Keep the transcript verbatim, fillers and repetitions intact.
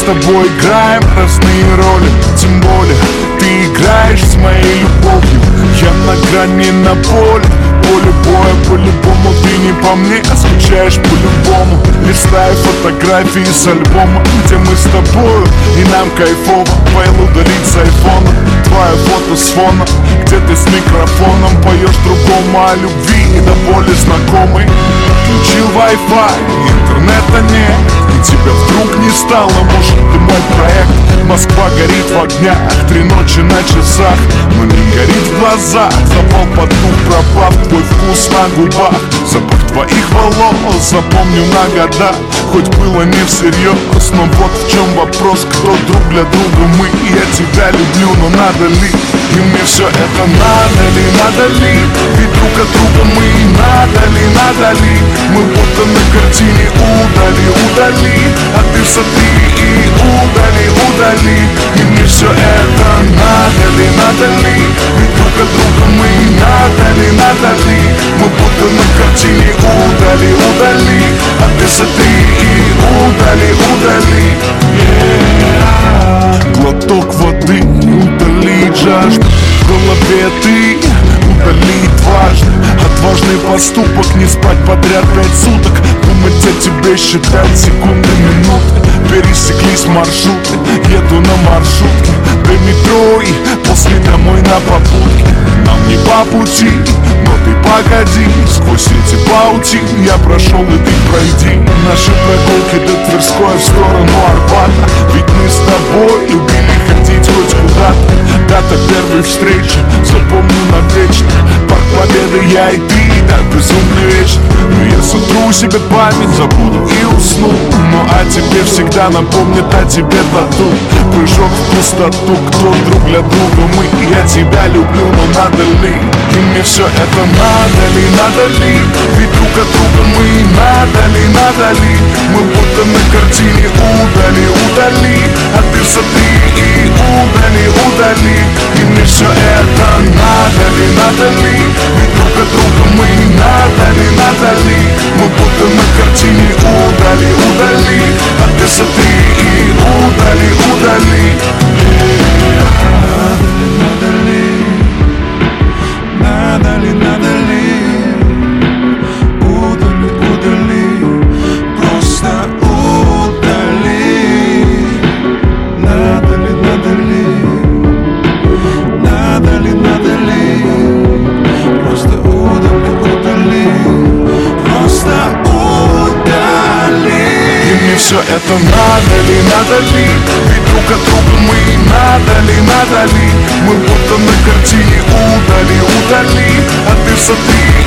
тобой играем разные роли. Тем более ты играешь с моей любовью. Я на грани, на поле, поле боя. По-любому ты не по мне, а скучаешь по-любому. Листаю фотографии с альбома, где мы с тобою, и нам кайфово. Файл удалить с айфона, твое фото с фона, где ты с микрофоном поешь другому о любви и до боли знакомой. Включил Wi-Fi, интернета нет, и тебя вдруг не стало. Может, ты мой проект? Москва горит в огнях, три ночи на часах, но не горит в глазах. Запал под дух, пропав твой вкус на губах. Запах твоих волос запомню на года. Хоть было не всерьез, но вот в чем вопрос. Кто друг для друга мы, и я тебя люблю, но надо ли? И мне все это надо ли, надо ли? Ведь друг от друга мы, надо ли, надо ли? Мы будто на картине удали, удали. А ты смотри и удали, удали. И мне все это надо ли, надо ли? Ведь друг от друга мы, надо ли, надо ли? Мы будто на картине удали, удали. А ты смотри и удали, удали. Yeah. Глоток воды, удалить жажду. В голове ты, удалить важно. Отважный поступок, не спать подряд пять суток. Думать о тебе, считать секунды, минуты. Пересеклись маршруты, еду на маршрутке до метро и после домой на попутке. Нам не по пути, но ты погоди. Сквозь эти паутины я прошел, и ты пройди. Наши прогулки до Тверской в сторону Арбата. Ведь мы с тобой любили ходить хоть куда-то. Дата первой встречи, запомню навечно. Парк Победы, я и ты, так безумно вечно. Но я сотру себе память, забуду и усну. Но о тебе всегда напомнит, о тебе тату. Прыжок в пустоту, кто друг для друга мы. И я тебя люблю, но надо ли? И мне все это надо ли, надо ли? Ведь друг от друга мы, надо ли, надо ли? Мы будто на картине удали, удали. А ты смотри и удали, удали. И мне все это надо ли, надо ли? Ведь друг от друга мы, надо ли, надо ли? Мы будто на картине удали, удали. А ты смотри и удали, удали. Надо ли, надо ли? Надо ли, надо ли? Удали, удали. Просто удали. Надо ли, надо ли? Надо ли, надо ли? Просто удали, удали. Просто удали. И мне все это надо ли, надо ли? Ведь друг от друга мы, надо ли, надо ли? Мы будто на картине удали, удали. А ты смотри